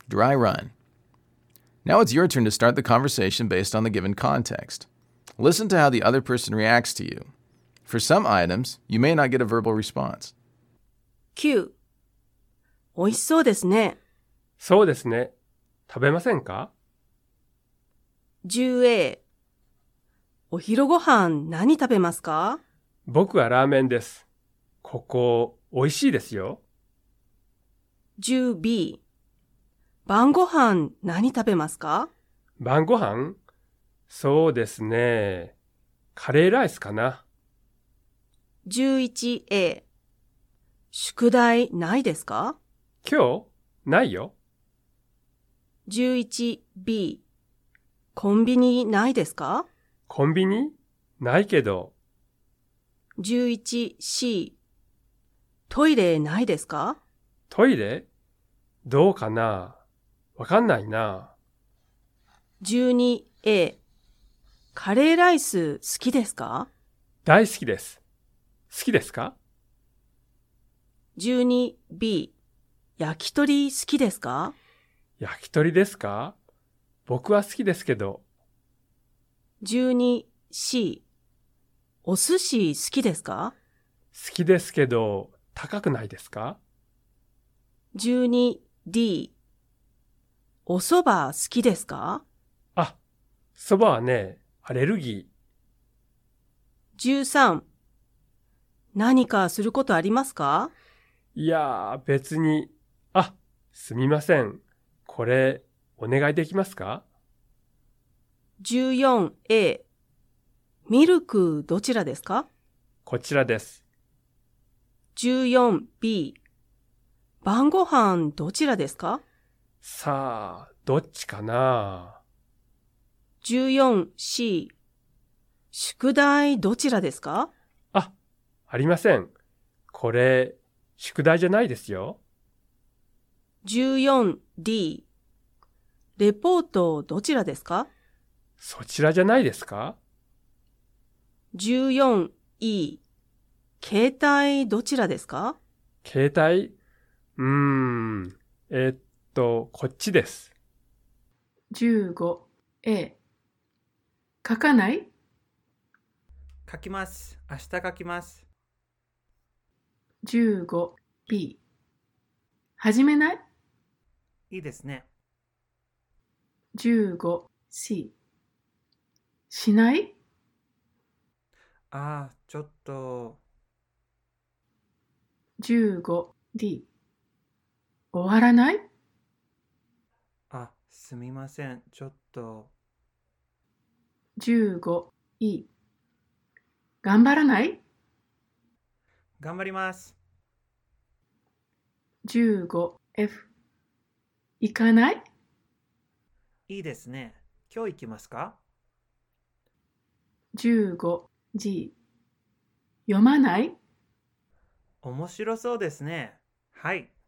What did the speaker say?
dry run. Now it's your turn to start the conversation based on the given context. Listen to how the other person reacts to you. For some items, you may not get a verbal response. 9. 美味しそうですね。 そうですね。食べませんか？ 10A。お昼ご飯何食べますか？ 僕はラーメンです。ここ、美味しいですよ。 10B。晩ご飯何食べますか？ 晩ご飯？そうですね。カレーライスかな。 11A。宿題ないですか？ 今日？ないよ。 11B。コンビニないですか？ コンビニ？ないけど。 11C。トイレないですか？ トイレ？どうかな？わかんないな。 12A。カレーライス好きですか？ 大好きです。好きですか？ 12B。焼き鳥好きですか？ 焼き鳥ですか？僕は好きですけど。 12C。お寿司好きですか？ 好きですけど、高くないですか？ 12D。お蕎麦好きですか？ あ、そばはね、アレルギ 13。何かすることありますか？ ー。いやー、別に。あ、すみません。これ、お願いできますか？ 14A。ミルクどちらですか？ こちらです。 14B。晩ご飯どちらですか？ さあ、どっちかな。 14C。宿題どちらですか？ あ、ありません。これ、宿題じゃないですよ。 14D。レポートどちらですか？ そちらじゃないですか？ 14E。携帯どちらですか？ 携帯？こっちです。 15A。書かない？ 書きます。明日書きます。 15B。始めない？ いいですね。 15C。しない？ ちょっと。 15D。終わらない？ すみません。ちょっと。 15E。頑張らない？ 頑張ります。 15F。行かない？ いいですね。今日行きますか？ 15G。読まない？ 面白そうですね。はい。